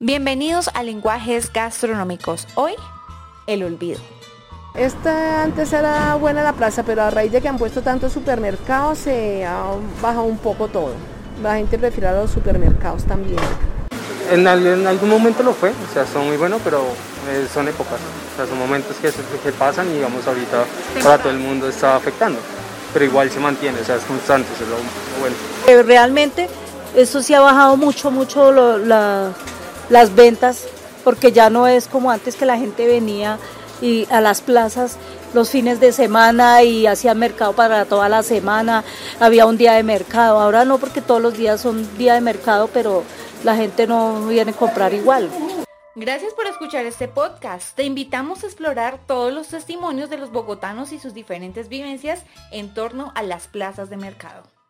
Bienvenidos a Lenguajes Gastronómicos. Hoy, el olvido. Esta antes era buena la plaza, pero a raíz de que han puesto tantos supermercados se ha bajado un poco todo. La gente prefiere a los supermercados también. En algún momento lo fue, o sea, son muy buenos, pero son épocas. O sea, son momentos que pasan y digamos ahorita para todo el mundo está afectando. Pero igual se mantiene, o sea, es constante, eso es lo bueno. Realmente eso sí ha bajado mucho las ventas, porque ya no es como antes que la gente venía y a las plazas los fines de semana y hacía mercado para toda la semana, había un día de mercado. Ahora no, porque todos los días son día de mercado, pero la gente no viene a comprar igual. Gracias por escuchar este podcast. Te invitamos a explorar todos los testimonios de los bogotanos y sus diferentes vivencias en torno a las plazas de mercado.